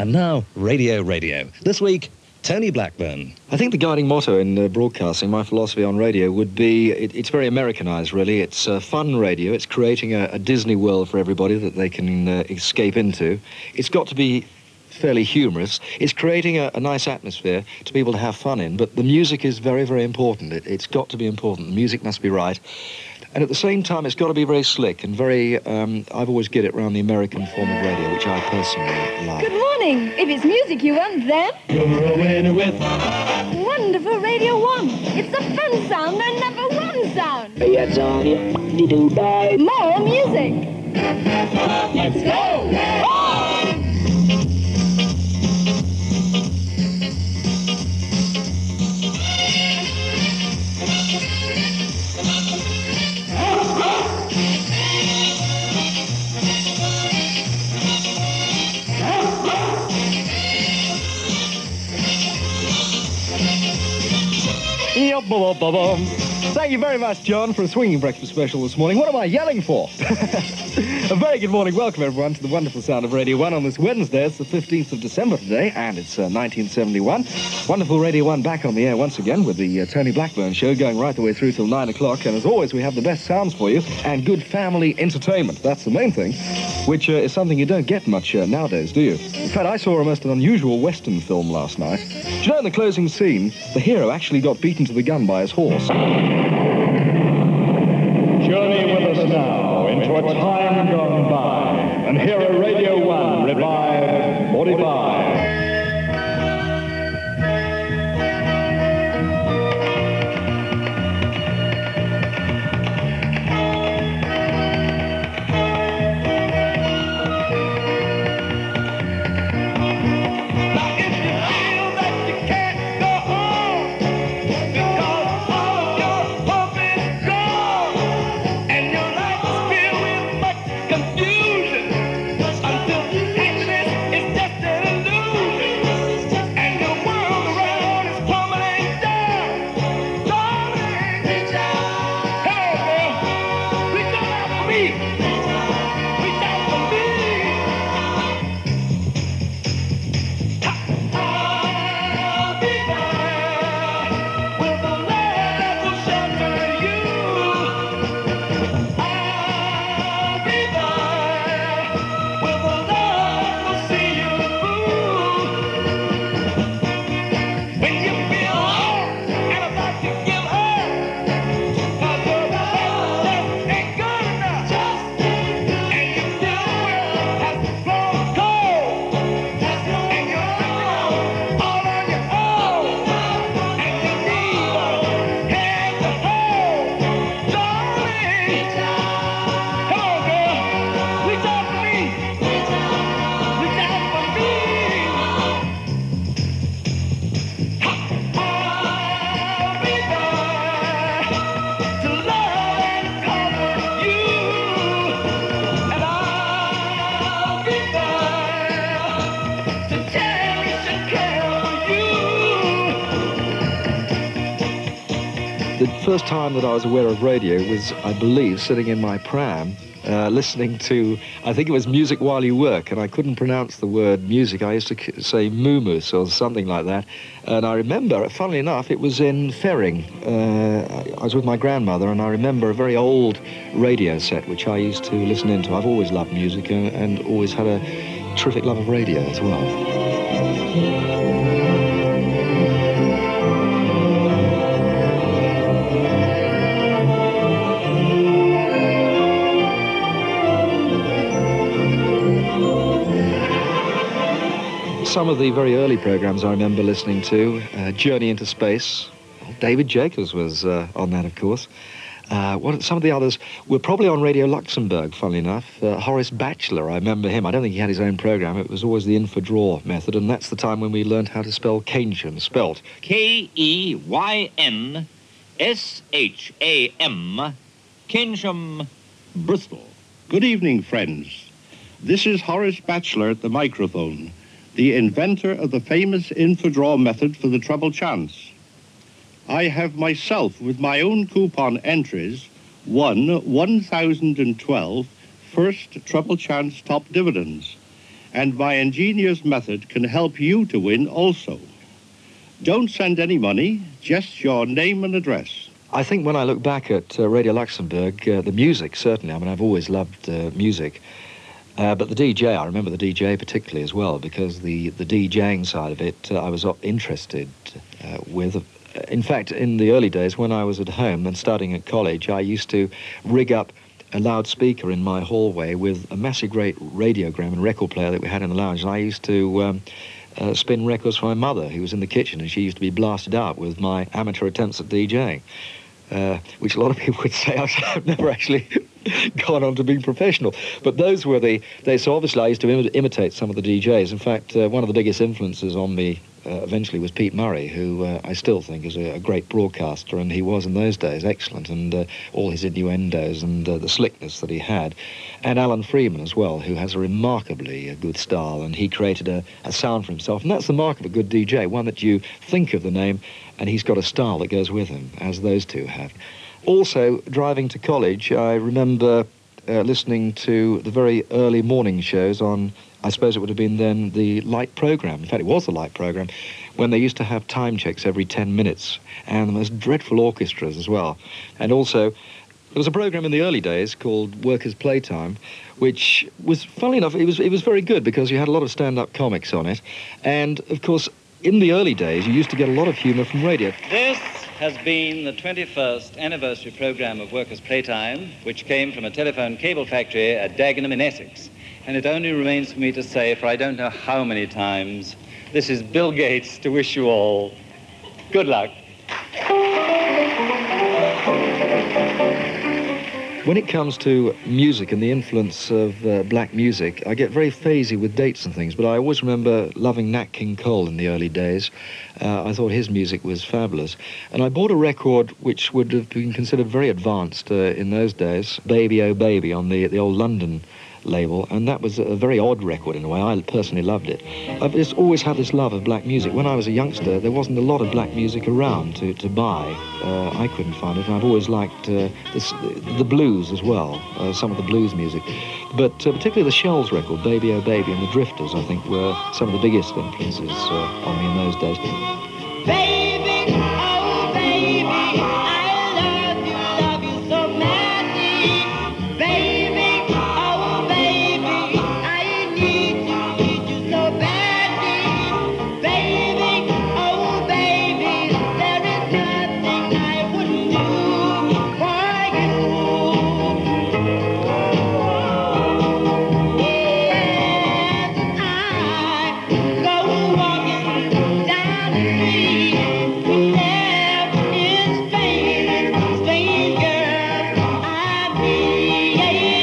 And now, Radio. This week, Tony Blackburn. I think the guiding motto in broadcasting, my philosophy on radio, would be, it's very Americanized, really. It's fun radio. It's creating a Disney world for everybody that they can escape into. It's got to be fairly humorous. It's creating a nice atmosphere to people to have fun in, but the music is very, very important. It's got to be important. The music must be right. And at the same time, it's got to be very slick and very, I've always get it around the American form of radio, which I personally like. Good morning. If it's music you want, then... You're a winner with... Wonderful Radio 1. It's the fun sound and number one sound. More music. Let's go! Thank you very much, John, for a swinging breakfast special this morning. What am I yelling for? A very good morning. Welcome, everyone, to the wonderful sound of Radio 1 on this Wednesday. It's the 15th of December today, and it's 1971. Wonderful Radio 1 back on the air once again with the Tony Blackburn Show going right the way through till 9 o'clock. And as always, we have the best sounds for you and good family entertainment. That's the main thing, which is something you don't get much nowadays, do you? In fact, I saw a most unusual Western film last night. Do you know, in the closing scene, the hero actually got beaten to the gun by his horse. Journey with us now into a time gone by, and hear a Radio 1 revived 45. The first time that I was aware of radio was, I believe, sitting in my pram, listening to, I think it was Music While You Work, and I couldn't pronounce the word music. I used to say moomus or something like that. And I remember, funnily enough, it was in Ferring. I was with my grandmother, and I remember a very old radio set, which I used to listen into. I've always loved music and always had a terrific love of radio as well. Some of the very early programs I remember listening to, Journey into Space. David Jacobs was on that, of course. Some of the others were probably on Radio Luxembourg, funnily enough. Horace Batchelor, I remember him. I don't think he had his own program. It was always the in-for-draw method, and that's the time when we learned how to spell Keynsham, spelt Keynsham, Keynsham, Bristol. Good evening, friends. This is Horace Batchelor at the microphone, the inventor of the famous in-for-draw method for the treble chance. I have myself, with my own coupon entries, won 1,012 first treble chance top dividends. and my ingenious method can help you to win also. Don't send any money, just your name and address. I think when I look back at Radio Luxembourg, the music, certainly, I mean, I've always loved music, but the DJ, I remember the DJ particularly as well, because the DJing side of it, I was interested with. In fact, in the early days, when I was at home and studying at college, I used to rig up a loudspeaker in my hallway with a massive great radiogram and record player that we had in the lounge, and I used to spin records for my mother, who was in the kitchen, and she used to be blasted out with my amateur attempts at DJing, which a lot of people would say I've never actually gone on to being professional. But those were so obviously I used to imitate some of the DJs. In fact, one of the biggest influences on me eventually was Pete Murray, who I still think is a great broadcaster, and he was in those days excellent, and all his innuendos and the slickness that he had. And Alan Freeman as well, who has a remarkably good style, and he created a sound for himself. And that's the mark of a good DJ, one that you think of the name, and he's got a style that goes with him, as those two have. Also, driving to college, I remember listening to the very early morning shows on, I suppose it would have been then, the Light programme. In fact, it was the Light programme, when they used to have time checks every 10 minutes, and the most dreadful orchestras as well. And also, there was a programme in the early days called Workers' Playtime, which was, funnily enough, it was very good because you had a lot of stand-up comics on it. And, of course, in the early days, you used to get a lot of humour from radio. This has been the 21st anniversary programme of Workers' Playtime, which came from a telephone cable factory at Dagenham in Essex. And it only remains for me to say, for I don't know how many times, this is Bill Gates to wish you all good luck. When it comes to music and the influence of black music, I get very phasey with dates and things, but I always remember loving Nat King Cole in the early days. I thought his music was fabulous. And I bought a record which would have been considered very advanced in those days, Baby Oh Baby, on the old London label, and that was a very odd record in a way. I personally loved it. I've just always had this love of black music. When I was a youngster, there wasn't a lot of black music around to buy. I couldn't find it, and I've always liked the blues as well, some of the blues music. But particularly the Shells record, Baby Oh Baby, and the Drifters, I think, were some of the biggest influences on me in those days. Baby, oh baby, I love you so madly. Baby, oh baby, I need you so badly. Baby, oh baby, there is nothing I wouldn't do for you. Yes, I go walking down the street. There is strange girl I meet,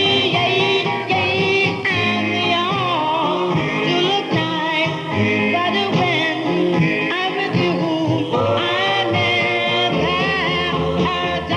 and they all do look nice, but when I'm with you, I never have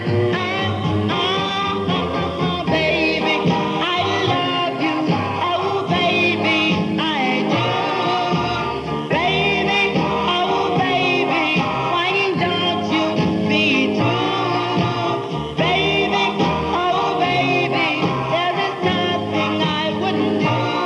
time. Baby, I love you, oh baby, I do. Baby, oh baby, why don't you be true? Baby, oh baby, there is nothing I wouldn't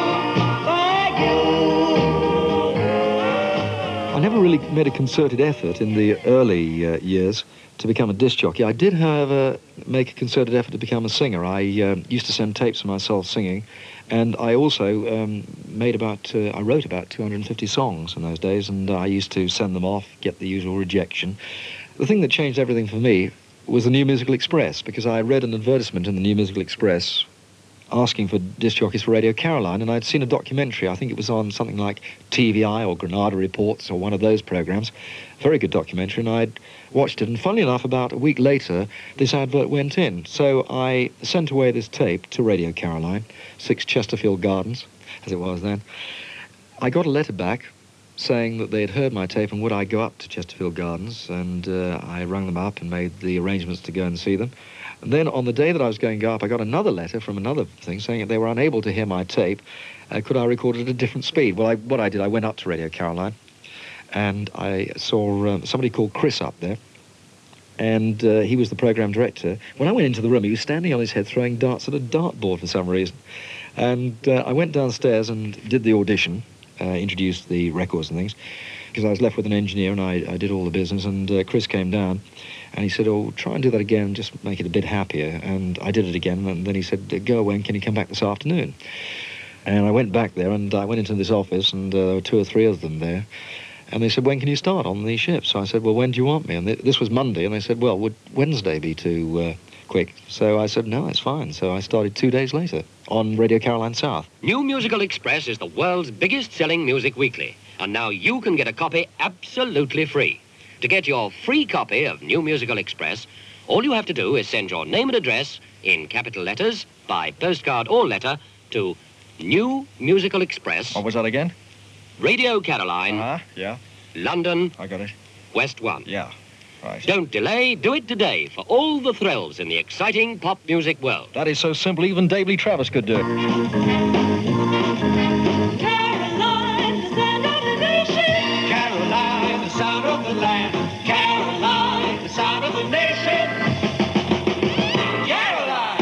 do for you. I never really made a concerted effort in the early years to become a disc jockey. I did, however, make a concerted effort to become a singer. I used to send tapes of myself singing, and I also I wrote about 250 songs in those days, and I used to send them off, get the usual rejection. The thing that changed everything for me was the New Musical Express, because I read an advertisement in the New Musical Express asking for disc jockeys for Radio Caroline, and I'd seen a documentary. I think it was on something like TVI or Granada Reports or one of those programs. Very good documentary, and I'd watched it. And funnily enough, about a week later, this advert went in. So I sent away this tape to Radio Caroline, 6 Chesterfield Gardens, as it was then. I got a letter back saying that they had heard my tape and would I go up to Chesterfield Gardens, and I rang them up and made the arrangements to go and see them. And then on the day that I was going to go up, I got another letter from another thing saying that they were unable to hear my tape. Could I record it at a different speed? Well, what I did, I went up to Radio Caroline, and I saw somebody called Chris up there, and he was the programme director. When I went into the room, he was standing on his head throwing darts at a dartboard for some reason. And I went downstairs and did the audition, introduced the records and things, because I was left with an engineer and I did all the business, and Chris came down and he said, oh, try and do that again, just make it a bit happier. And I did it again, and then he said, go away, and can you come back this afternoon? And I went back there, and I went into this office, and there were 2 or 3 of them there. And they said, when can you start on the ship? So I said, well, when do you want me? And this was Monday, and they said, well, would Wednesday be too quick? So I said, no, it's fine. So I started 2 days later on Radio Caroline South. New Musical Express is the world's biggest-selling music weekly, and now you can get a copy absolutely free. To get your free copy of New Musical Express, all you have to do is send your name and address in capital letters by postcard or letter to New Musical Express. What was that again? Radio Caroline, Yeah. London, I got it. West 1. Yeah, right. Don't delay, do it today for all the thrills in the exciting pop music world. That is so simple, even Davely Travis could do it. Caroline, the sound of the nation. Caroline, the sound of the land. Caroline, the sound of the nation. Caroline.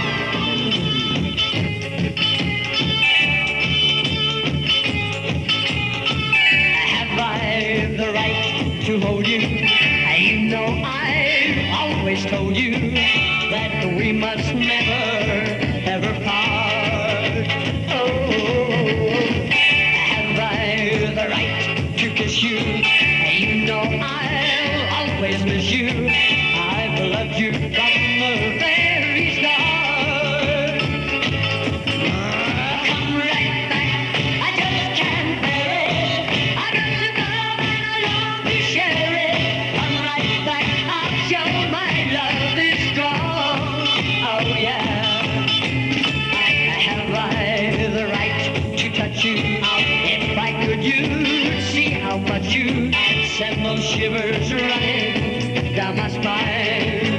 Have I the right to hold you? You know I've always told you that we must never, ever part. Oh, have I the right to kiss you? You know I'll always miss you. I've loved you from the very start. Come right back, I just can't bear it. I got to love and I long to share it. Come right back, I'll show my love is strong. Oh yeah. Have I the right to touch you? If I could, you'd see how much you send those shivers running down my spine.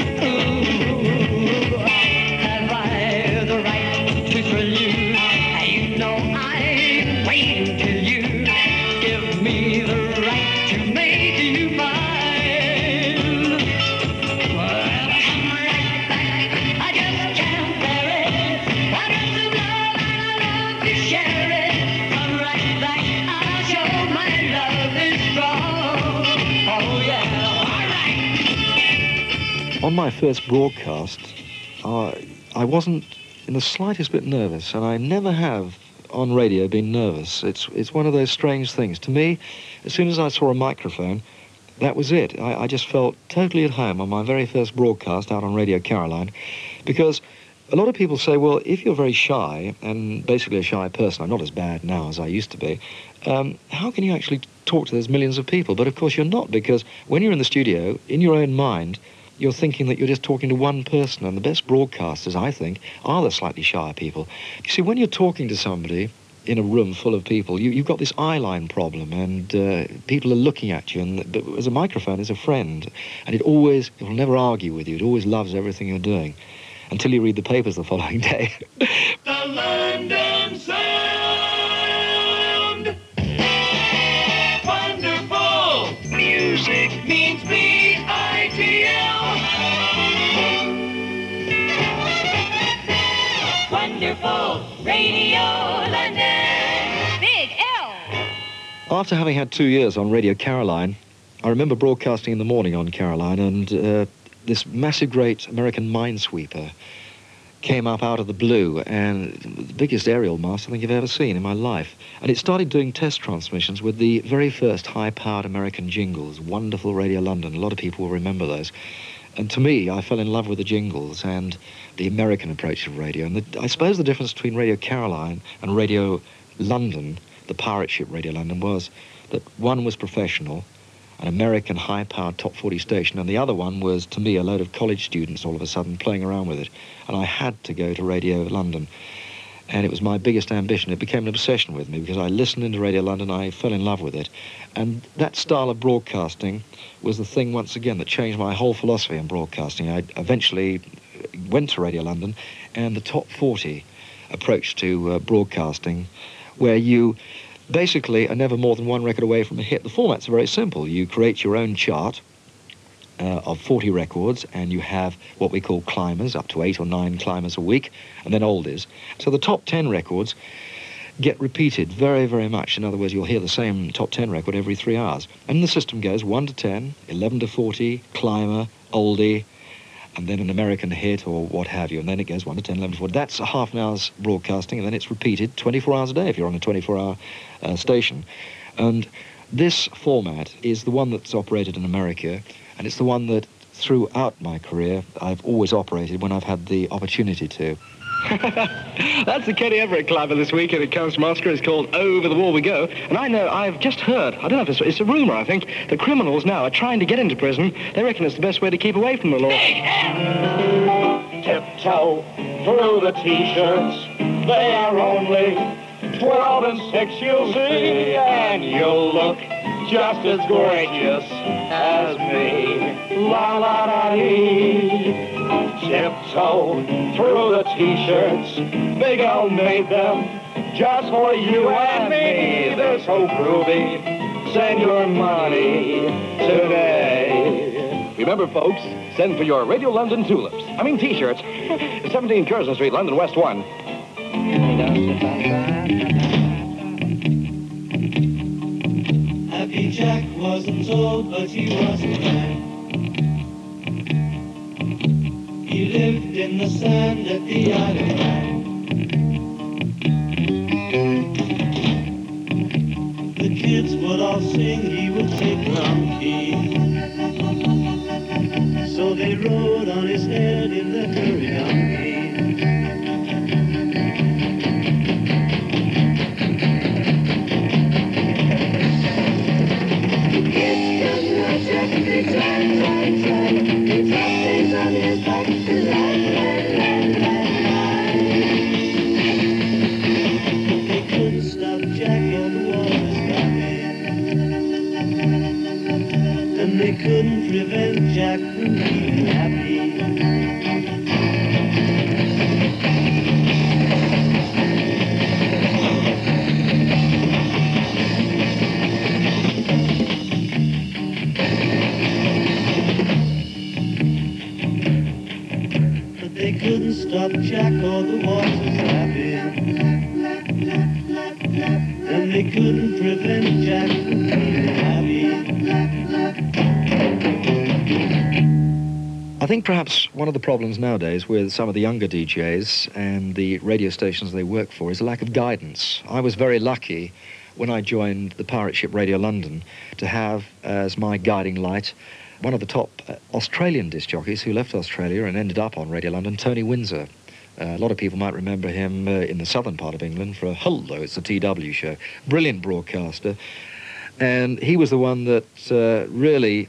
Ooh, have I the right to thrill you? You know I'm waiting till you give me the right to make you mine. Well, come right back, I just can't bear it. I got to love and I love to share it. Come right back, I'll show my love is strong. Oh yeah, all right. On my first broadcast, I wasn't in the slightest bit nervous, and I never have on radio been nervous. It's one of those strange things. To me, as soon as I saw a microphone, that was it. I just felt totally at home on my very first broadcast out on Radio Caroline, because a lot of people say, well, if you're very shy, and basically a shy person, I'm not as bad now as I used to be, how can you actually talk to those millions of people? But of course you're not, because when you're in the studio, in your own mind, you're thinking that you're just talking to one person, and the best broadcasters, I think, are the slightly shy people. You see, when you're talking to somebody in a room full of people, you've got this eye line problem, and people are looking at you, and as a microphone is a friend, and it will never argue with you. It always loves everything you're doing, until you read the papers the following day. The London Sound. Wonderful music means BITL. Wonderful Radio London. Big L. After having had 2 years on Radio Caroline, I remember broadcasting in the morning on Caroline, and this massive, great American minesweeper came up out of the blue, and the biggest aerial mast I think I've ever seen in my life. And it started doing test transmissions with the very first high-powered American jingles, wonderful Radio London. A lot of people will remember those. And to me, I fell in love with the jingles and the American approach of radio. And I suppose the difference between Radio Caroline and Radio London, the pirate ship Radio London, was that one was professional, an American high-powered top 40 station, and the other one was, to me, a load of college students all of a sudden playing around with it. And I had to go to Radio London. And it was my biggest ambition. It became an obsession with me because I listened into Radio London, I fell in love with it. And that style of broadcasting was the thing, once again, that changed my whole philosophy on broadcasting. I eventually went to Radio London, and the top 40 approach to broadcasting, where you basically are never more than one record away from a hit. The format's very simple. You create your own chart, of 40 records, and you have what we call climbers, up to 8 or 9 climbers a week, and then oldies. So the top 10 records get repeated very, very much. In other words, you'll hear the same top 10 record every 3 hours. And the system goes 1 to 10, 11 to 40, climber, oldie, and then an American hit or what have you, and then it goes 1 to 10, 11 to 40. That's a half an hour's broadcasting, and then it's repeated 24 hours a day if you're on a 24-hour station. And this format is the one that's operated in America, and it's the one that throughout my career I've always operated when I've had the opportunity to. That's the Kenny Everett climber this week, and it comes from Oscar. It's called Over the Wall We Go. And I know, I've just heard, I don't know if it's a rumour, I think, the criminals now are trying to get into prison. They reckon it's the best way to keep away from the law. Tiptoe through the T-shirts, they are only 12 and 6, you'll see, and you'll look just as gorgeous as me. La la da dee. Tiptoe through the T-shirts, Big L made them just for you and me. They're so groovy. Send your money today. Remember, folks, send for your Radio London tulips. I mean T-shirts. 17 Curzon Street, London West 1. Happy Jack wasn't old, but he wasn't young. He lived in the sand at the Isle of Man. The kids would all sing, he would take drum keys. So they rode on his head in the hurry-donkey. They couldn't stop Jack on the water's coming, and they couldn't prevent Jack from being happy. They couldn't stop Jack or the water's lapping, and they couldn't prevent Jack from being happy. I think perhaps one of the problems nowadays with some of the younger DJs and the radio stations they work for is a lack of guidance. I was very lucky when I joined the pirate ship Radio London to have as my guiding light one of the top Australian disc jockeys who left Australia and ended up on Radio London, Tony Windsor. A lot of people might remember him in the southern part of England for Hello, it's the TW show. Brilliant broadcaster. And he was the one that really,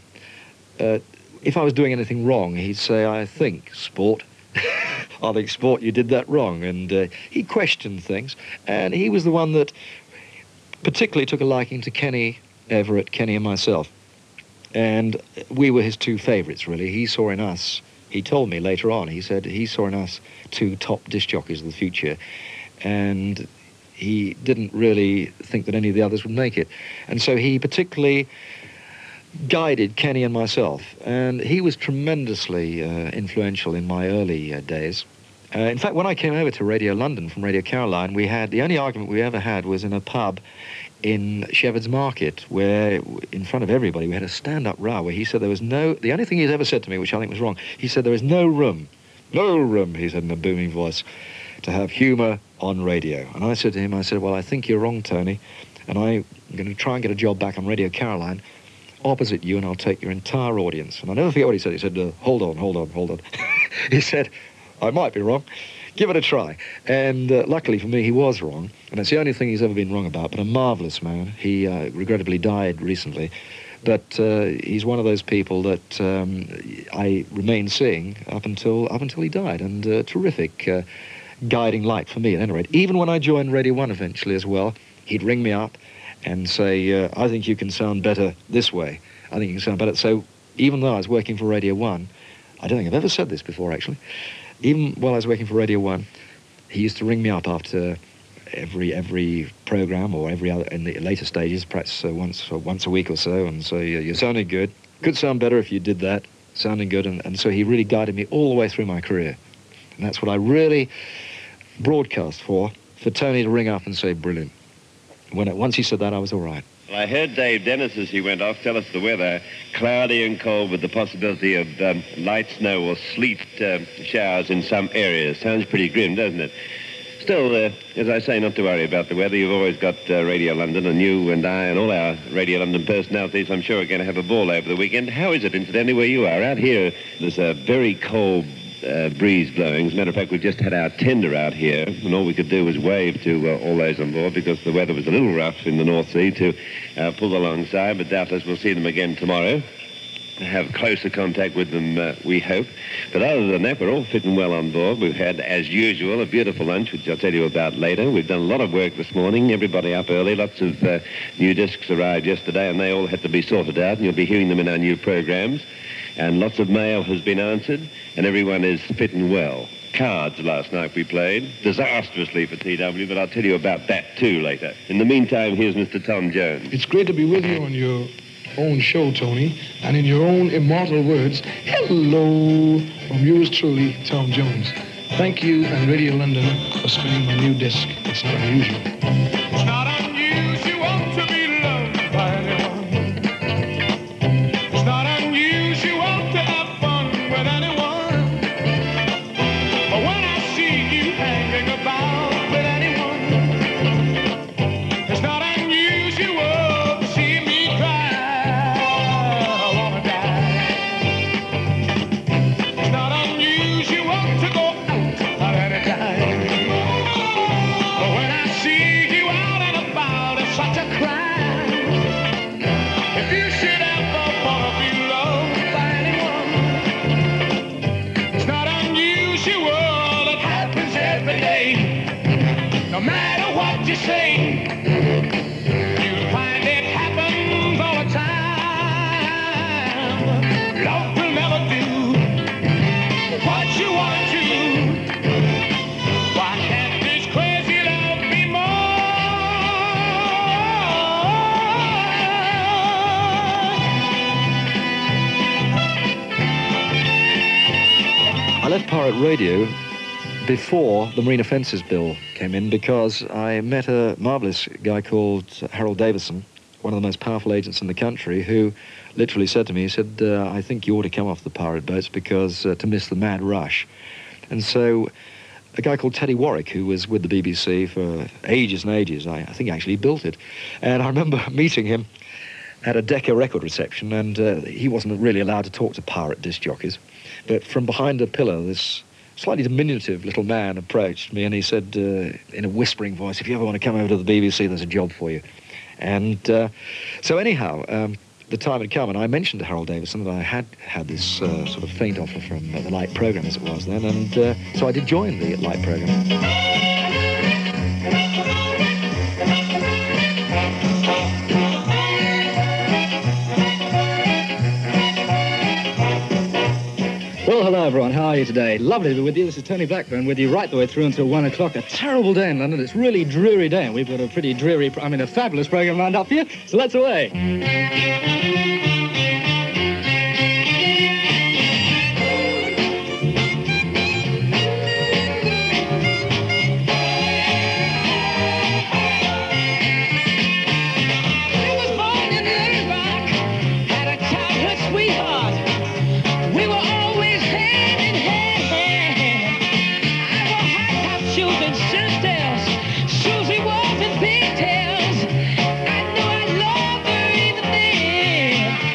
if I was doing anything wrong, he'd say, I think, Sport. I think, Sport, you did that wrong. And he questioned things. And he was the one that particularly took a liking to Kenny Everett, Kenny and myself. And we were his two favourites, really. He saw in us, he told me later on, he said he saw in us two top disc jockeys of the future. And he didn't really think that any of the others would make it. And so he particularly guided Kenny and myself. And he was tremendously influential in my early days. In fact, when I came over to Radio London from Radio Caroline, we had, the only argument we ever had was in a pub in Shepherd's Market, where in front of everybody we had a stand-up row where he said there was no, the only thing he's ever said to me, which I think was wrong, he said there is no room, he said in a booming voice, to have humour on radio. And I said to him, I said, well, I think you're wrong, Tony, and I'm going to try and get a job back on Radio Caroline opposite you, and I'll take your entire audience. And I'll never forget what he said. He said, hold on. He said, I might be wrong. Give it a try. And luckily for me, he was wrong. And it's the only thing he's ever been wrong about, but a marvellous man. He regrettably died recently. But he's one of those people that I remain seeing up until he died. And terrific guiding light for me at any rate. Even when I joined Radio 1 eventually as well, he'd ring me up and say, I think you can sound better this way. I think you can sound better. So even though I was working for Radio 1, I don't think I've ever said this before, actually. Even while I was working for Radio 1, he used to ring me up after every programme or every other, in the later stages, perhaps once a week or so, and say, you're sounding good. Could sound better if you did that. sounding good, and so he really guided me all the way through my career. And that's what I really broadcast for Tony to ring up and say, brilliant. Once he said that, I was all right. Well, I heard Dave Dennis, as he went off, tell us the weather, cloudy and cold with the possibility of light snow or sleet showers in some areas. Sounds pretty grim, doesn't it? Still, as I say, not to worry about the weather. You've always got Radio London, and you and I and all our Radio London personalities, I'm sure, are going to have a ball over the weekend. How is it, incidentally, where you are? Out here, there's a very cold breeze blowing. As a matter of fact, we've just had our tender out here, and all we could do was wave to all those on board because the weather was a little rough in the North Sea to pull alongside, but doubtless we'll see them again tomorrow. Have closer contact with them, we hope. But other than that, we're all fitting well on board. We've had, as usual, a beautiful lunch, which I'll tell you about later. We've done a lot of work this morning, everybody up early. Lots of new discs arrived yesterday, and they all had to be sorted out, and you'll be hearing them in our new programs. And lots of mail has been answered, and everyone is fitting well. Cards last night we played, disastrously for TW, but I'll tell you about that too later. In the meantime, here's Mr. Tom Jones. It's great to be with you on your own show, Tony, and in your own immortal words, hello from yours truly, Tom Jones. Thank you and Radio London for spinning my new disc. It's not unusual. It's not unusual to be loved by anyone. It's not unusual to have fun with anyone. But when I see you hanging about with anyone, it's not unusual to see me cry. I wanna die. It's not unusual to go out at any time. But when I see you out and about, it's such a crime. If you should ever wanna be loved by anyone, it's not unusual, it happens every day. No matter what you say, you'll find it happens all the time. Love will never do what you want to. Why can't this crazy love be more? I left Pirate Radio before the Marine Offences Bill came in because I met a marvellous guy called Harold Davison, one of the most powerful agents in the country, who literally said to me, he said, I think you ought to come off the pirate boats because to miss the mad rush. And so a guy called Teddy Warwick, who was with the BBC for ages and ages, I think actually built it. And I remember meeting him at a Decca record reception, and he wasn't really allowed to talk to pirate disc jockeys. But from behind a pillar, this slightly diminutive little man approached me, and he said in a whispering voice, if you ever want to come over to the BBC, there's a job for you. And so anyhow, the time had come, and I mentioned to Harold Davison that I had this sort of faint offer from the Light programme, as it was then, and so I did join the Light programme. Well, hello everyone, how are you today? Lovely to be with you. This is Tony Blackburn with you right the way through until 1 o'clock. A terrible day in London. It's really a dreary day, and we've got a pretty dreary, a fabulous programme lined up for you, so let's away. Susie was in pigtails. I knew I loved her even then.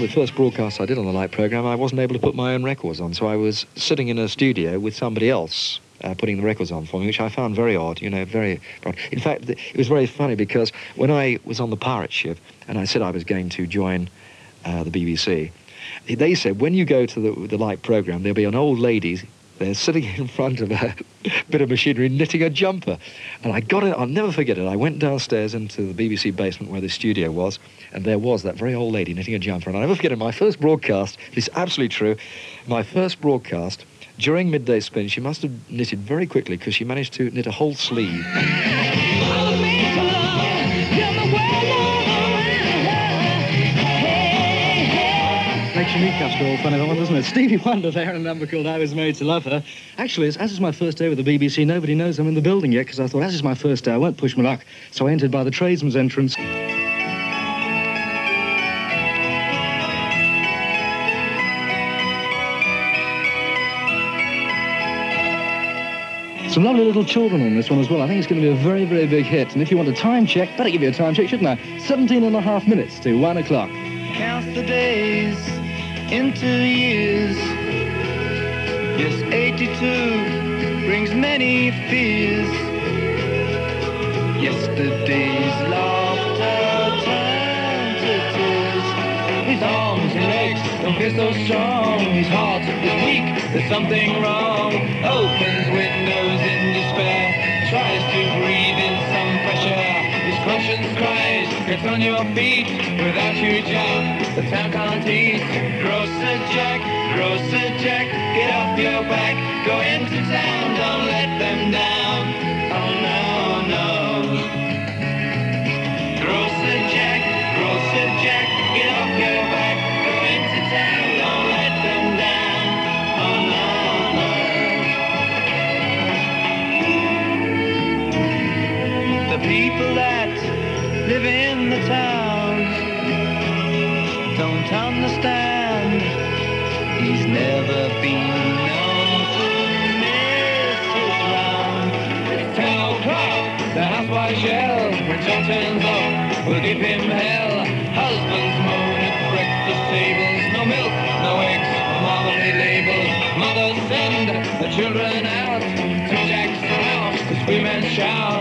the first broadcasts I did on the Light programme, I wasn't able to put my own records on, so I was sitting in a studio with somebody else putting the records on for me, which I found very odd, you know, very odd. In fact, it was very funny because when I was on the pirate ship and I said I was going to join the BBC, they said, when you go to the Light programme, there'll be an old lady there sitting in front of a bit of machinery knitting a jumper. And I got it, I'll never forget it. I went downstairs into the BBC basement where the studio was, and there was that very old lady knitting a jumper. And I'll never forget it, my first broadcast, it's absolutely true, my first broadcast, during Midday Spin, she must have knitted very quickly because she managed to knit a whole sleeve. Makes your kneecaps go all funny, that one, doesn't it? Stevie Wonder there in a number called I Was Made to Love Her. Actually, as it's my first day with the BBC, nobody knows I'm in the building yet, because I thought, as it's my first day, I won't push my luck. So I entered by the tradesman's entrance. Some lovely little children on this one as well. I think it's going to be a very, very big hit. And if you want a time check, better give you a time check, shouldn't I? 17 and a half minutes to 1 o'clock. Count the days into years. Yes, 82 brings many fears. Yesterday's laughter turns to tears. His arms and legs don't feel so strong. His heart is weak, there's something wrong. Opens windows in despair, tries to breathe in some fresh air. His conscience cries, gets on your feet without you, Jack. The town can't eat. Grocer Jack, get off your back. Go into town, don't let them down. Oh no, no. Grocer Jack, get off your back. Go into town, don't let them down. Oh no, no. The people that live in the towns don't understand. He's never been known to miss his round. It's 10 o'clock, the housewife yells. When John turns up, we'll give him hell. Husbands moan at breakfast tables. No milk, no eggs, marmalade labels. Mothers send the children out to Jack's house to scream and shout.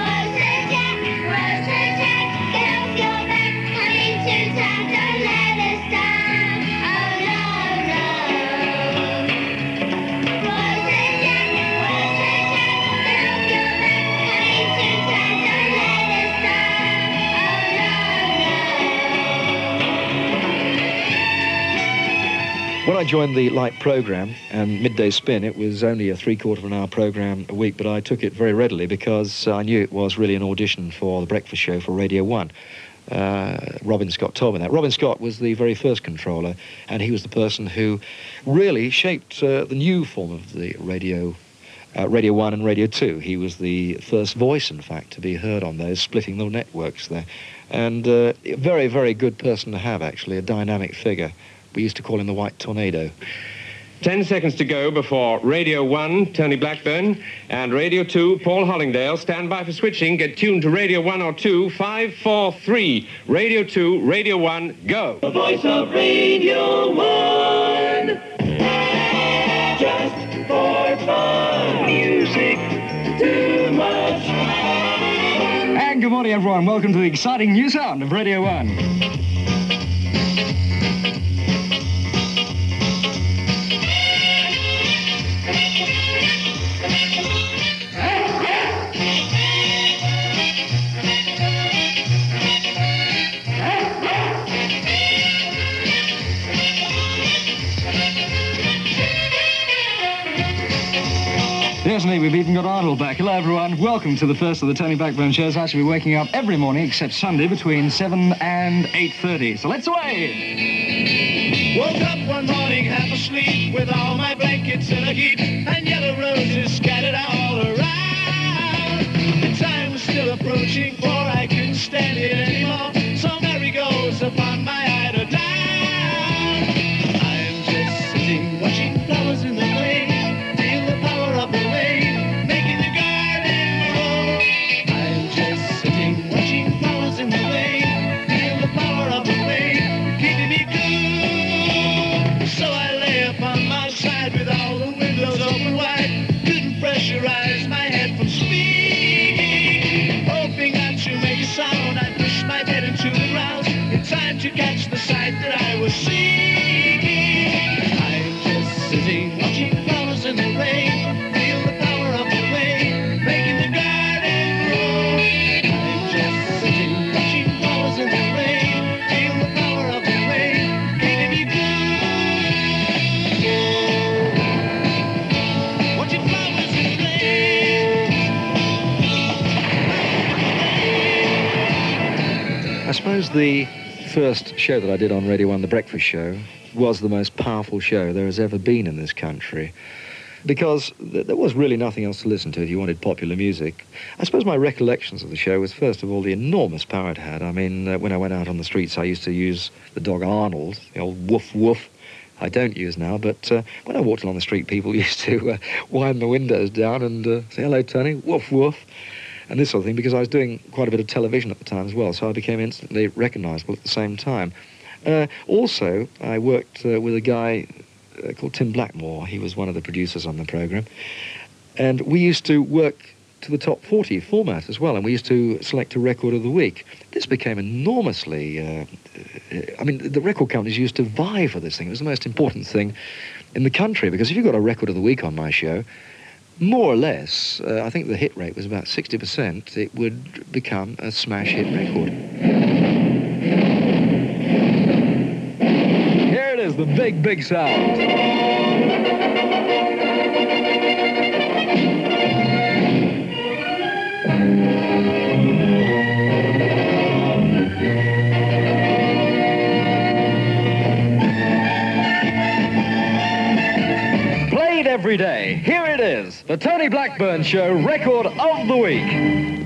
When I joined the Light programme and Midday Spin, it was only a 3/4 of an hour programme a week, but I took it very readily because I knew it was really an audition for the breakfast show for Radio 1. Robin Scott told me that. Robin Scott was the very first controller, and he was the person who really shaped the new form of the Radio 1 and Radio 2. He was the first voice, in fact, to be heard on those, splitting the networks there. And a very, very good person to have, actually, a dynamic figure. We used to call him the White Tornado. 10 seconds to go before Radio 1, Tony Blackburn, and Radio 2, Paul Hollingdale. Stand by for switching. Get tuned to Radio 1 or 2. 5, 4, 3. Radio 2, Radio 1, go. The voice of Radio 1. Just for fun. Music too much. And good morning, everyone. Welcome to the exciting new sound of Radio 1. Yes, indeed, we've even got Arnold back. Hello, everyone. Welcome to the first of the Tony Blackburn shows. I shall be waking up every morning, except Sunday, between 7 and 8:30. So let's away! Woke up one morning, half asleep, with all my blankets in a heap, and yellow roses scattered all around. The time was still approaching, for I couldn't stand it anymore. So Mary goes upon my eider down. I'm just sitting, watching flowers in the rain. Feel the power of the rain, making the garden grow. I'm just sitting, watching flowers in the rain. Feel the power of the rain, keeping me cool. you rise my head from speaking. Hoping that you make a sound, I push my bed into the ground in time to catch the sight that I was seeking. I'm just sitting watching flowers in the rain, feel the power of the rain, making the garden grow. I'm just sitting watching flowers in the rain, feel the power of the rain, making me blue. Watching flowers in the I suppose the first show that I did on Radio 1, The Breakfast Show, was the most powerful show there has ever been in this country, because there was really nothing else to listen to if you wanted popular music. I suppose my recollections of the show was, first of all, the enormous power it had. I mean, when I went out on the streets, I used to use the dog Arnold, the old woof woof. I don't use now, but when I walked along the street, people used to wind the windows down and say, "Hello, Tony," woof woof, and this sort of thing, because I was doing quite a bit of television at the time as well, so I became instantly recognisable at the same time. Also, I worked with a guy called Tim Blackmore. He was one of the producers on the programme, and we used to work to the top 40 format as well, and we used to select a record of the week. This became enormously... I mean, the record companies used to vie for this thing. It was the most important thing in the country, because if you got a record of the week on my show, more or less, I think the hit rate was about 60%, it would become a smash hit record. Here it is, the big, big sound. Played every day. Here it is, the Tony Blackburn Show Record of the Week.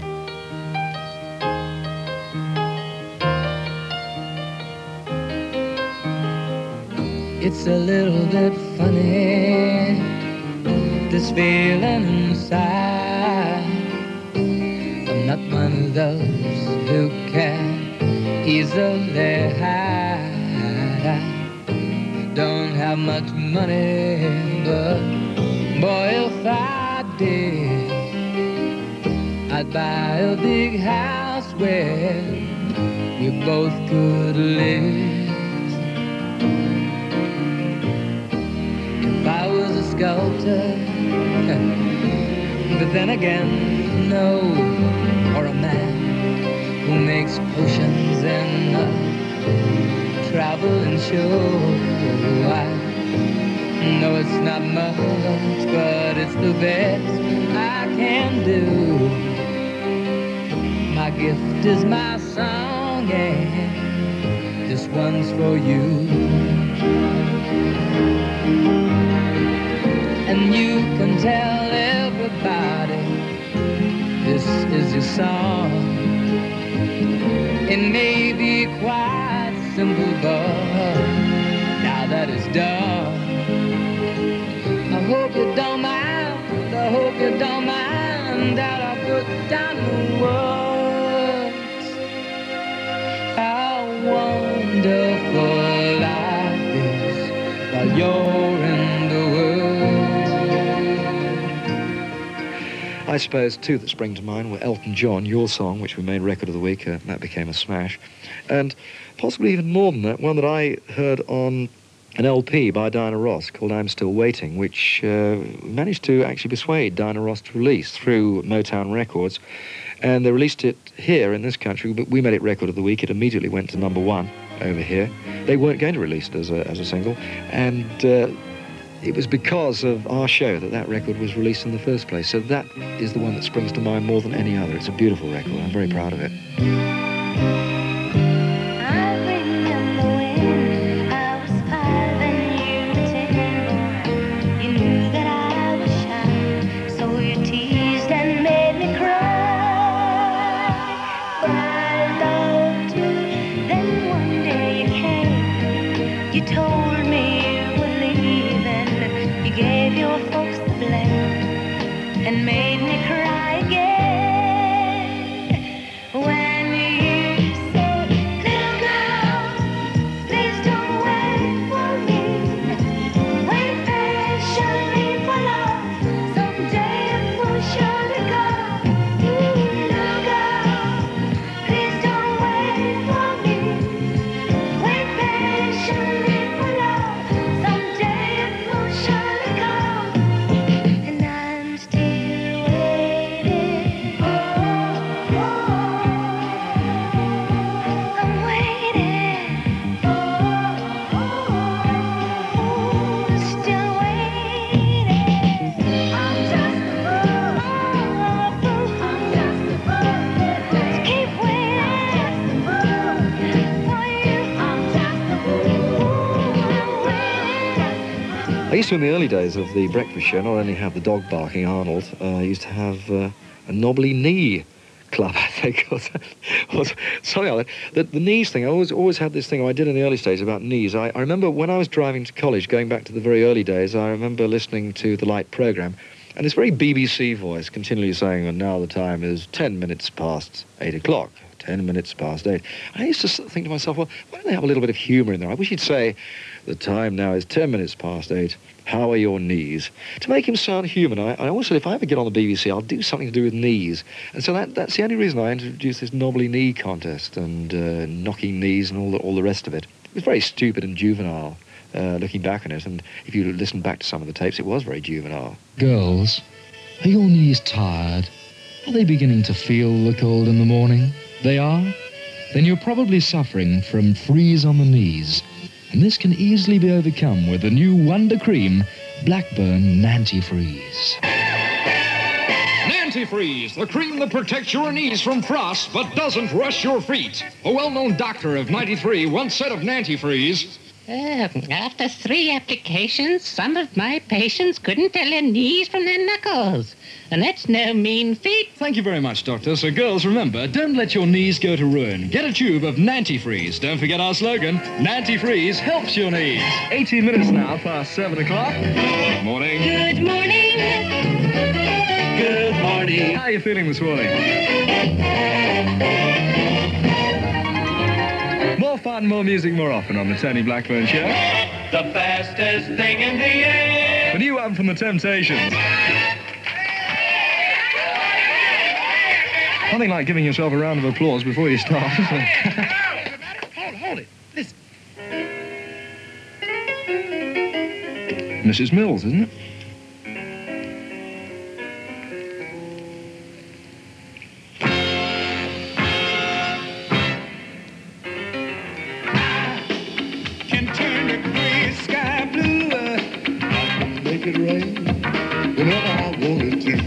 It's a little bit funny, this feeling inside. I'm not one of those who can easily hide. I don't have much money, but boy, if I did, I'd buy a big house where we both could live. If I was a sculptor, but then again, no, or a man who makes potions and travel and show. I know it's not much, but it's the best I can do. My gift is my song, and this one's for you. And you can tell everybody this is your song. It may be quite simple, but now that it's done, I hope you don't mind, I hope you don't mind that I put down the words. How wonderful life is while you're in the world. I suppose two that spring to mind were Elton John, Your Song, which we made Record of the Week, that became a smash, and possibly even more than that, one that I heard on an LP by Diana Ross called I'm Still Waiting, which managed to actually persuade Diana Ross to release through Motown Records, and they released it here in this country, but we made it Record of the Week. It immediately went to #1 over here. They weren't going to release it as a single, and it was because of our show that that record was released in the first place. So that is the one that springs to mind more than any other. It's a beautiful record. I'm very proud of it. And made me cry again when you said, little girl, please don't wait for me. Wait patiently for love, someday it will used to, in the early days of the breakfast show, not only have the dog barking, Arnold, used to have a knobbly knee club, I think, or something like that. The knees thing, I always had this thing I did in the early days about knees. I remember when I was driving to college, going back to the very early days, I remember listening to the Light programme, and this very BBC voice continually saying, and now the time is 10 minutes past 8 o'clock. 10 minutes past 8. I used to think to myself, well, why don't they have a little bit of humour in there? I wish he'd say, the time now is 10 minutes past 8. How are your knees? To make him sound human, I always said if I ever get on the BBC, I'll do something to do with knees. And so that's the only reason I introduced this knobbly knee contest and knocking knees and all the rest of it. It was very stupid and juvenile, looking back on it. And if you listen back to some of the tapes, it was very juvenile. Girls, are your knees tired? Are they beginning to feel the cold in the morning? They are? Then you're probably suffering from freeze on the knees. And this can easily be overcome with the new Wonder Cream Blackburn Nanti-Freeze. Nanti-Freeze, the cream that protects your knees from frost but doesn't rush your feet. A well-known doctor of 93 once said of Nanti-Freeze, after 3 applications, some of my patients couldn't tell their knees from their knuckles. And that's no mean feat. Thank you very much, Doctor. So, girls, remember, don't let your knees go to ruin. Get a tube of Nanti-Freeze. Don't forget our slogan, Nanti-Freeze helps your knees. 18 minutes now past 7 o'clock. Good morning. Good morning. Good morning. How are you feeling this morning? More fun, more music, more often on the Tony Blackburn Show. The fastest thing in the air. The new one from the Temptations. Nothing like giving yourself a round of applause before you start, isn't it? Hold it. Listen. Mrs. Mills, isn't it? Can turn the gray sky blue. I can make it rain whenever I wanted to.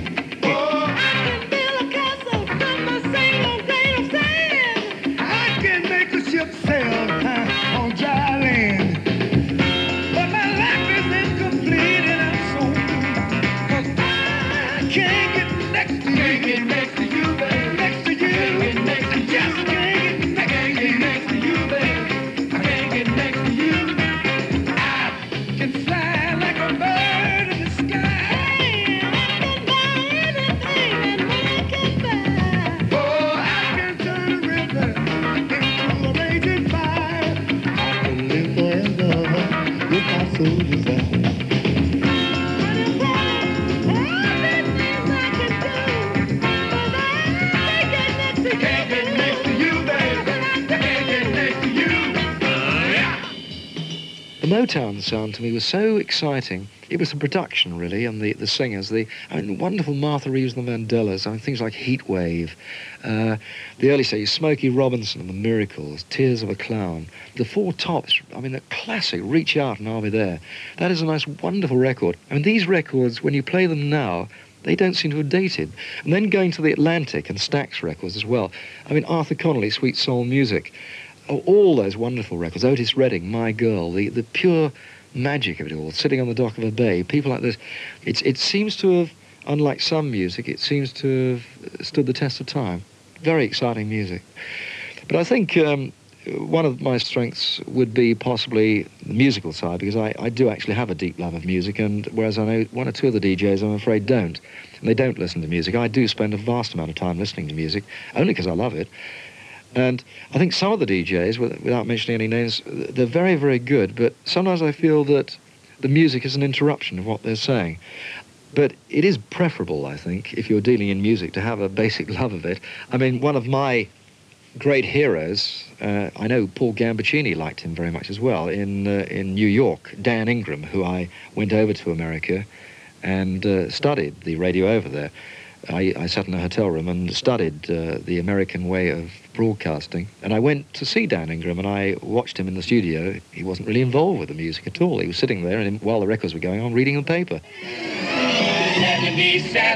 Sail on dry land, but my life is incomplete and I'm so blue, 'cause I can't get next to you. Can't get next to you, baby. Next to you. Can't get next to you. Just can't get next to you, baby. I can't get next to you. I can fly like a bird in the sky. I can buy anything and I can buy. Oh, I can turn a river into a raging fire. I can live forever without so desire. Can't get next to you, baby. Can't get next to you. The Motown sound to me was so exciting. It was the production, really, and the singers. Wonderful Martha Reeves and the Vandellas. Things like Heat Wave. The early stage, Smokey Robinson and the Miracles, Tears of a Clown. The Four Tops, the classic, Reach Out and I'll Be There. That is a nice, wonderful record. These records, when you play them now, they don't seem to have dated. And then going to the Atlantic and Stax records as well. Arthur Connolly, Sweet Soul Music. All those wonderful records. Otis Redding, My Girl, the pure magic of it all, sitting on the dock of a bay, people like this. It seems to have, unlike some music, it seems to have stood the test of time. Very exciting music. But I think one of my strengths would be possibly the musical side, because I do actually have a deep love of music, and whereas I know one or two of the DJs, I'm afraid, don't. And they don't listen to music. I do spend a vast amount of time listening to music, only because I love it. And I think some of the DJs, without mentioning any names, they're very, very good, but sometimes I feel that the music is an interruption of what they're saying. But it is preferable, I think, if you're dealing in music, to have a basic love of it. One of my great heroes, I know Paul Gambaccini liked him very much as well, in New York, Dan Ingram, who I went over to America and studied the radio over there. I sat in a hotel room and studied the American way of broadcasting. And I went to see Dan Ingram, and I watched him in the studio. He wasn't really involved with the music at all. He was sitting there, and while the records were going on, reading the paper.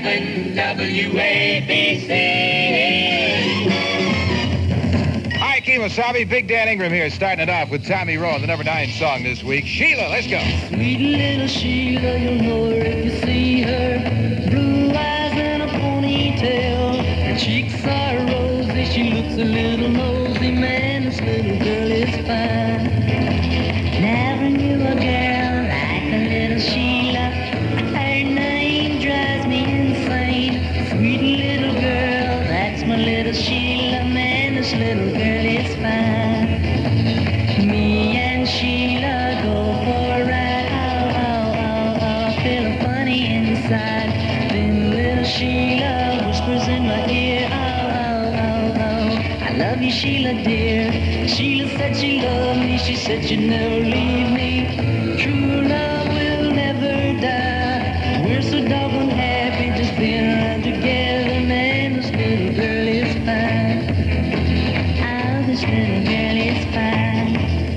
77 WABC. I can Dee Wasabi, Big Dan Ingram here, starting it off with Tommy Rowe, the number 9 song this week. Sheila, let's go. Sweet little Sheila, you'll know her if you see her. Blue eyes and a ponytail. Her cheeks are rosy, she looks a little nosy. Man, this little girl is fine. Never knew a girl like a little Sheila. Her name drives me insane. Sweet little girl, that's my little Sheila. Man, this little girl is fine. Me and Sheila go for a ride. Feeling funny inside. Then little Sheila whispers in my ear. I love you, Sheila, dear. Sheila said she loved me. She said she'd never leave me. True love will never die. We're so doggone happy just being around together. Man, this little girl is fine. Oh, this little girl is fine.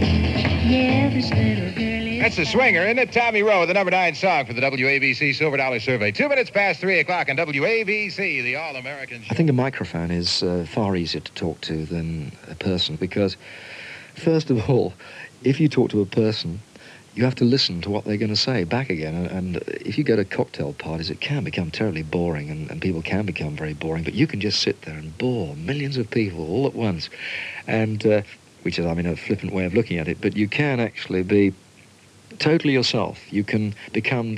Yeah, this little girl is That's the swinger, isn't it? Tommy Rowe, the number 9 song for the WABC Silver Dollar Survey. 2 minutes past 3 o'clock on WABC, the All-American Show. I think a microphone is far easier to talk to than a person because, first of all, if you talk to a person, you have to listen to what they're going to say back again. And if you go to cocktail parties, it can become terribly boring and people can become very boring, but you can just sit there and bore millions of people all at once. And, which is, I mean, a flippant way of looking at it, but you can actually be totally yourself. You can become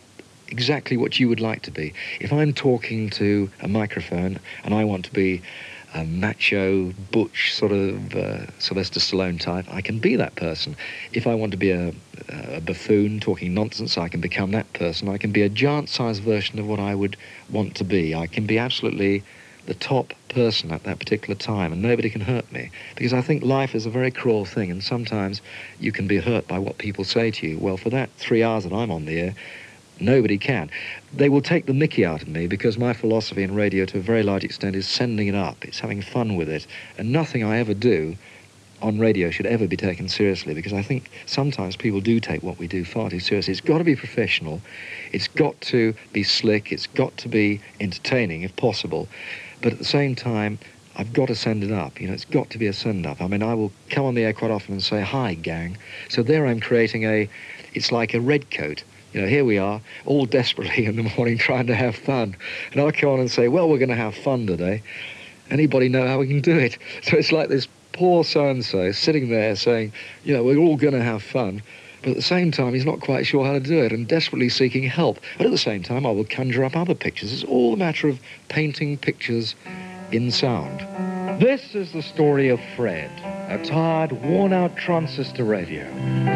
exactly what you would like to be. If I'm talking to a microphone and I want to be a macho, butch sort of Sylvester Stallone type, I can be that person. If I want to be a buffoon talking nonsense, I can become that person. I can be a giant-sized version of what I would want to be. I can be absolutely the top person at that particular time, and nobody can hurt me. Because I think life is a very cruel thing, and sometimes you can be hurt by what people say to you. Well, for that 3 hours that I'm on the air, nobody can. They will take the mickey out of me because my philosophy in radio to a very large extent is sending it up. It's having fun with it. And nothing I ever do on radio should ever be taken seriously, because I think sometimes people do take what we do far too seriously. It's got to be professional. It's got to be slick. It's got to be entertaining if possible. But at the same time, I've got to send it up. You know, it's got to be a send-up. I mean, I will come on the air quite often and say, "Hi, gang." So there I'm creating it's like a red coat. You know, here we are, all desperately in the morning trying to have fun. And I'll come on and say, "Well, we're going to have fun today. Anybody know how we can do it?" So it's like this poor so-and-so sitting there saying, you know, we're all going to have fun. But at the same time, he's not quite sure how to do it and desperately seeking help. But at the same time, I will conjure up other pictures. It's all a matter of painting pictures in sound. This is the story of Fred, a tired, worn-out transistor radio,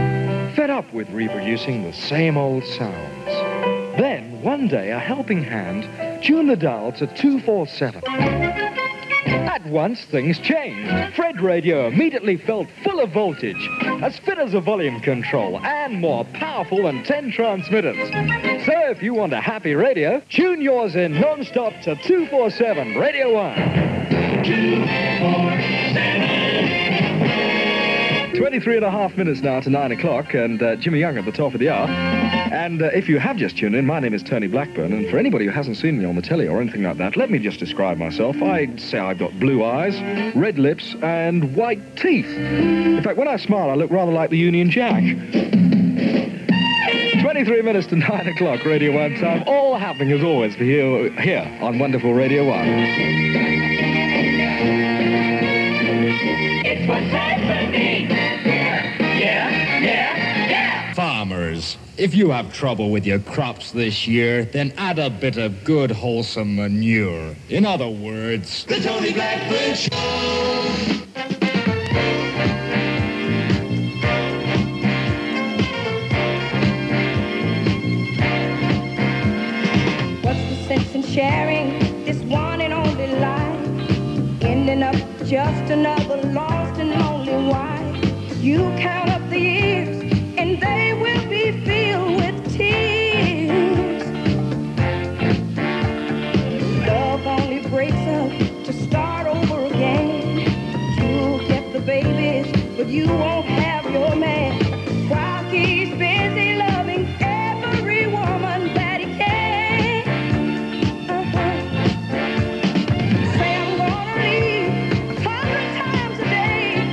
fed up with reproducing the same old sounds. Then, one day, a helping hand tuned the dial to 247. At once, things changed. Fred Radio immediately felt full of voltage, as fit as a volume control, and more powerful than 10 transmitters. So if you want a happy radio, tune yours in non-stop to 247 Radio 1. 23 and a half minutes now to 9 o'clock, and Jimmy Young at the top of the hour. And if you have just tuned in, my name is Tony Blackburn, and for anybody who hasn't seen me on the telly or anything like that, let me just describe myself. I'd say I've got blue eyes, red lips, and white teeth. In fact, when I smile, I look rather like the Union Jack. 23 minutes to 9 o'clock, Radio 1 time. All happening, as always, for you here on Wonderful Radio 1. It's what's happening. Yeah. Farmers, if you have trouble with your crops this year, then add a bit of good, wholesome manure. In other words, The Tony Blackburn Show. What's the sense in sharing this one and only life? Ending up just another lost and lonely wife. You count up the years and they will be filled with tears. Love only breaks up to start over again. You'll get the babies, but you won't have your man. While he's busy loving every woman that he can. Say I'm gonna leave 100 times a day.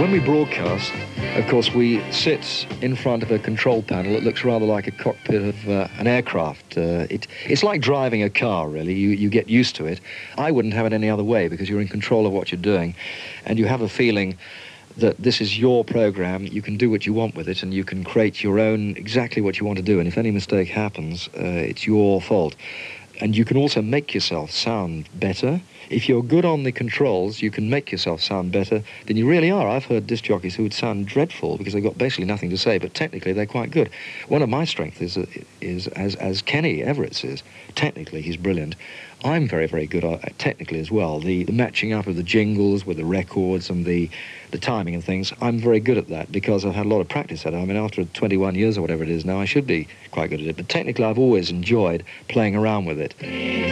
When we broadcast, of course, we sit in front of a control panel that looks rather like a cockpit of an aircraft. It's like driving a car, really. You get used to it. I wouldn't have it any other way because you're in control of what you're doing, and you have a feeling that this is your program. You can do what you want with it, and you can create your own, exactly what you want to do, and if any mistake happens, it's your fault. And you can also make yourself sound better. If you're good on the controls, you can make yourself sound better than you really are. I've heard disc jockeys who would sound dreadful because they've got basically nothing to say, but technically they're quite good. One of my strengths is as Kenny Everett says, technically he's brilliant. I'm very, very good at technically as well. The matching up of the jingles with the records and the timing and things, I'm very good at that because I've had a lot of practice at it. I mean, after 21 years or whatever it is now, I should be quite good at it. But technically, I've always enjoyed playing around with it.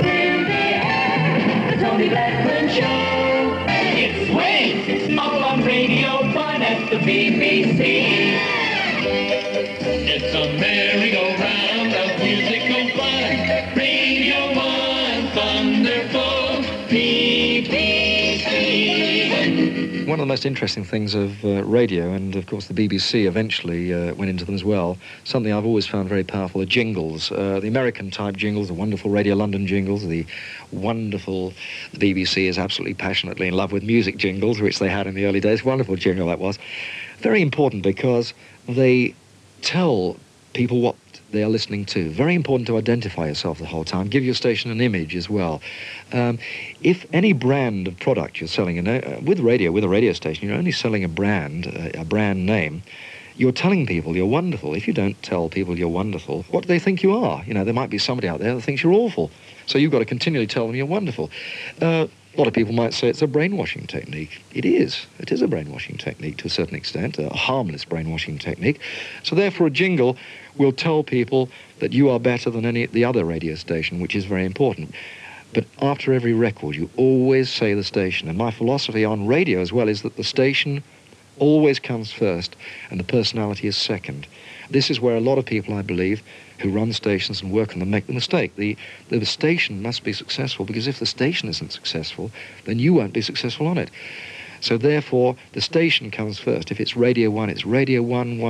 The Tony Blackburn Show. It swings all on Radio 1 at the BBC. It's a merry-go-round of musical fun. Radio 1, thunderbolt, BBC. One of the most interesting things of radio, and of course the BBC eventually went into them as well, something I've always found very powerful are jingles. The American type jingles, the wonderful Radio London jingles, the BBC is absolutely passionately in love with music jingles, which they had in the early days. Wonderful jingle that was. Very important because they tell people what they are listening to. Very important to identify yourself the whole time. Give your station an image as well. If any brand of product you're selling, with a radio station, you're only selling a brand name. You're telling people you're wonderful. If you don't tell people you're wonderful, what do they think you are? You know, there might be somebody out there that thinks you're awful. So you've got to continually tell them you're wonderful. A lot of people might say it's a brainwashing technique. It is. It is a brainwashing technique to a certain extent, a harmless brainwashing technique. So therefore a jingle will tell people that you are better than the other radio station, which is very important. But after every record, you always say the station. And my philosophy on radio as well is that the station always comes first and the personality is second. This is where a lot of people, I believe, who run stations and work on them make the mistake. The station must be successful, because if the station isn't successful, then you won't be successful on it. So therefore, the station comes first. If it's Radio 1, it's Radio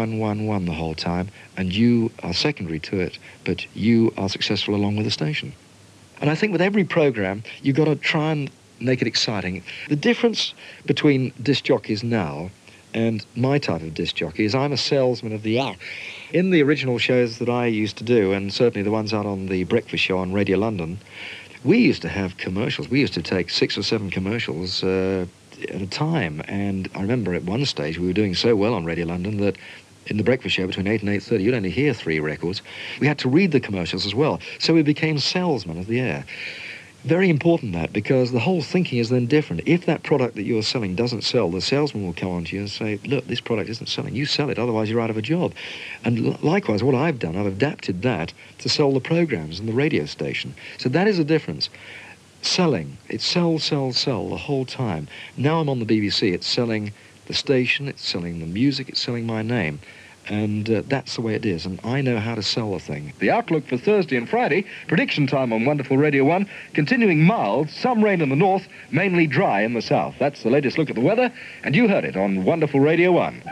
1 the whole time, and you are secondary to it, but you are successful along with the station. And I think with every program, you've got to try and make it exciting. The difference between disc jockeys now and my type of disc jockey is I'm a salesman of the hour. In the original shows that I used to do, and certainly the ones out on the breakfast show on Radio London, we used to have commercials. We used to take 6 or 7 commercials at a time. And I remember at one stage we were doing so well on Radio London that in the breakfast show between 8 and 8:30, you'd only hear 3 records. We had to read the commercials as well. So we became salesmen of the air. Very important that, because the whole thinking is then different. If that product that you're selling doesn't sell, the salesman will come on to you and say, look, this product isn't selling. You sell it, otherwise you're out of a job. And likewise, what I've done, I've adapted that to sell the programs and the radio station. So that is a difference. Selling, it's sell, sell, sell the whole time. Now I'm on the BBC, it's selling the station, it's selling the music, it's selling my name. And that's the way it is, and I know how to sell the thing. The outlook for Thursday and Friday, prediction time on Wonderful Radio 1, continuing mild, some rain in the north, mainly dry in the south. That's the latest look at the weather, and you heard it on Wonderful Radio 1.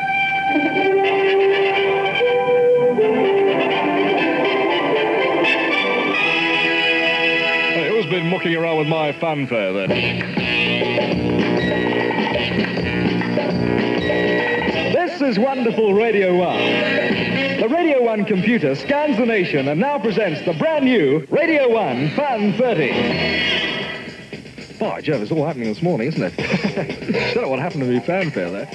Hey, who's been mucking around with my fanfare then? This is Wonderful Radio 1. The Radio 1 computer scans the nation and now presents the brand new Radio 1 Fan 30. By Jove, it's all happening this morning, isn't it? Don't know what happened to me fanfare there.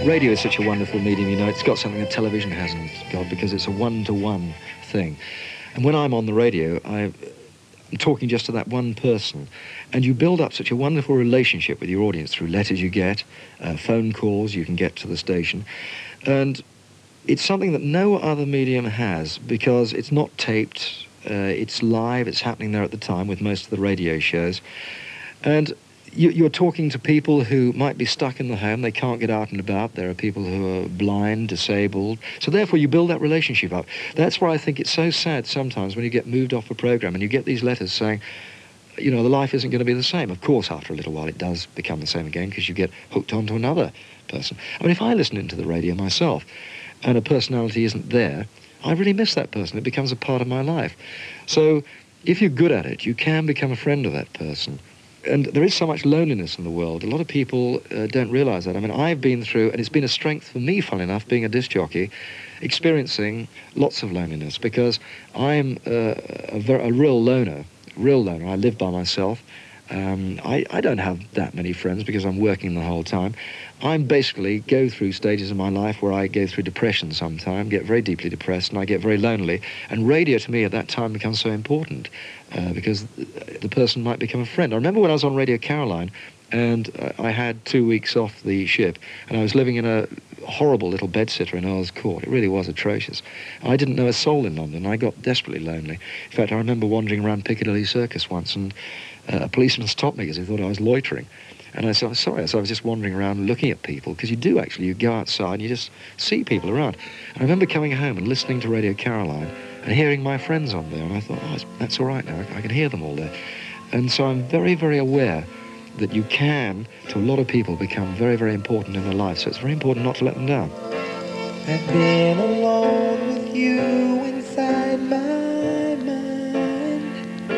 radio is such a wonderful medium, you know. It's got something that television hasn't got because it's a one-to-one thing. And when I'm on the radio, I'm talking just to that one person. And you build up such a wonderful relationship with your audience through letters you get, phone calls you can get to the station. And it's something that no other medium has because it's not taped, it's live, it's happening there at the time with most of the radio shows. And you're talking to people who might be stuck in the home, they can't get out and about. There are people who are blind, disabled. So therefore you build that relationship up. That's why I think it's so sad sometimes when you get moved off a program and you get these letters saying, you know, the life isn't going to be the same. Of course, after a little while it does become the same again because you get hooked onto another person. I mean, if I listen into the radio myself and a personality isn't there, I really miss that person. It becomes a part of my life. So if you're good at it, you can become a friend of that person. And there is so much loneliness in the world. A lot of people don't realise that. I mean, I've been through, and it's been a strength for me, funnily enough, being a disc jockey, experiencing lots of loneliness because I'm a real loner. I live by myself. I don't have that many friends because I'm working the whole time. I basically go through stages in my life where I go through depression sometimes, get very deeply depressed, and I get very lonely. And radio to me at that time becomes so important because the person might become a friend. I remember when I was on Radio Caroline and I had 2 weeks off the ship and I was living in a horrible little bedsitter in Earl's Court. It really was atrocious. I didn't know a soul in London. I got desperately lonely. In fact, I remember wandering around Piccadilly Circus once and a policeman stopped me because he thought I was loitering. And I said, I'm sorry. So I was just wandering around looking at people because you do actually. You go outside and you just see people around. And I remember coming home and listening to Radio Caroline and hearing my friends on there. And I thought, oh, that's all right now. I can hear them all there. And so I'm very, very aware that you can, to a lot of people, become very, very important in their life. So it's very important not to let them down. I've been alone with you inside my mind,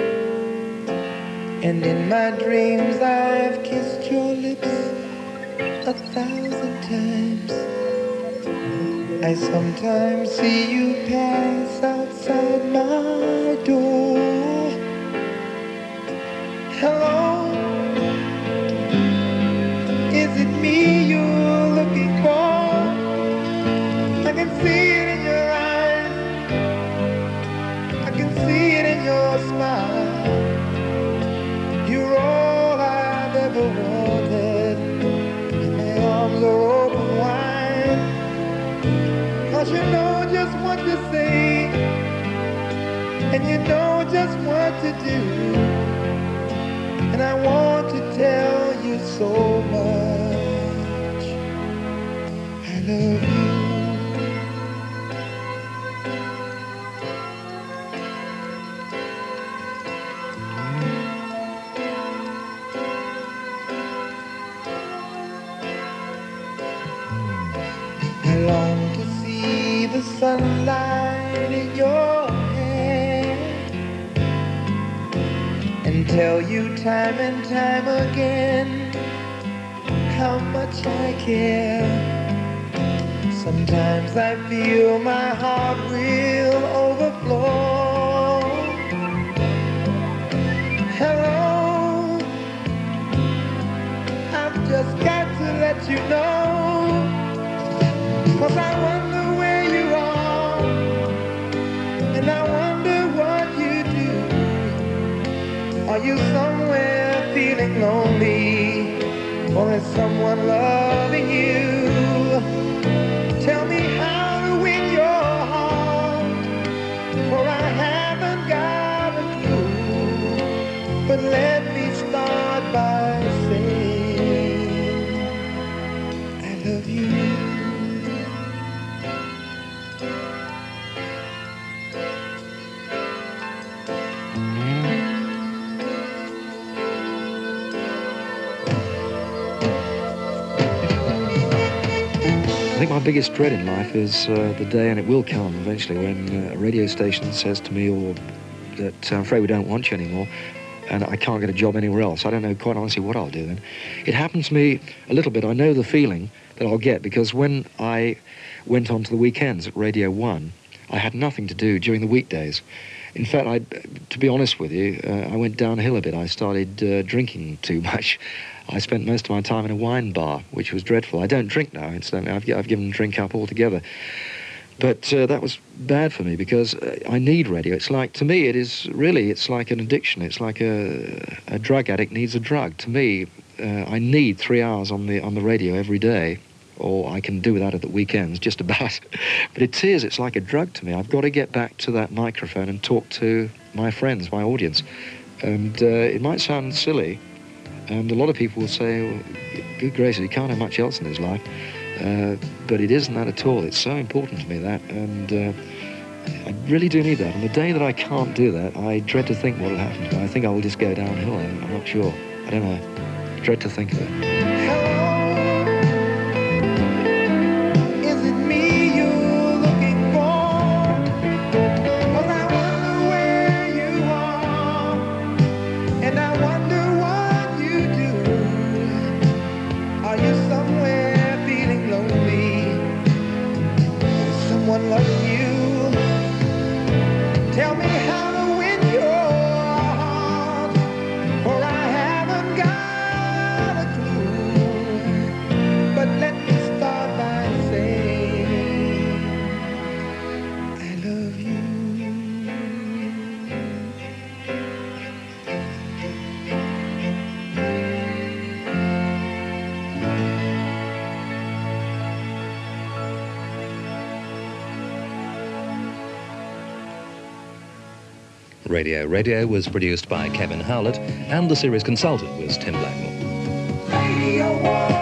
and in my dreams I've kissed your lips 1,000 times. I sometimes see you pass outside my door. Hello, is it me you're looking for? I can see it in your eyes, I can see it in your smile. You're all I've ever wanted, and my arms are open wide. 'Cause you know just what to say, and you know just what to do. And I want to tell you so much, I love you. I long to see the sunlight in your hair and tell you time and time again how much I care. Sometimes I feel my heart will overflow. Hello, I've just got to let you know, 'cause I wonder where you are, and I wonder what you do. Are you somewhere feeling lonely, or is someone loving you? Tell me how to win your heart, for I haven't got a clue. But let me start by saying I love you. I think my biggest dread in life is the day, and it will come eventually, when a radio station says to me, or that I'm afraid we don't want you anymore, and I can't get a job anywhere else. I don't know quite honestly what I'll do then. It happens to me a little bit. I know the feeling that I'll get, because when I went on to the weekends at Radio 1, I had nothing to do during the weekdays. In fact, to be honest with you, I went downhill a bit. I started drinking too much. I spent most of my time in a wine bar, which was dreadful. I don't drink now, incidentally. I've given drink up altogether. But that was bad for me because I need radio. It's like, to me, it's like an addiction. It's like a drug addict needs a drug. To me, I need 3 hours on the radio every day, or I can do without it at weekends, just about. But it's like a drug to me. I've got to get back to that microphone and talk to my friends, my audience. And it might sound silly, and a lot of people will say, well, good gracious, he can't have much else in his life. But it isn't that at all. It's so important to me, that, and I really do need that. On the day that I can't do that, I dread to think what will happen to me. I think I will just go downhill. I'm not sure. I don't know. I dread to think of it. Radio was produced by Kevin Howlett, and the series consultant was Tim Blackmore. Radio 1.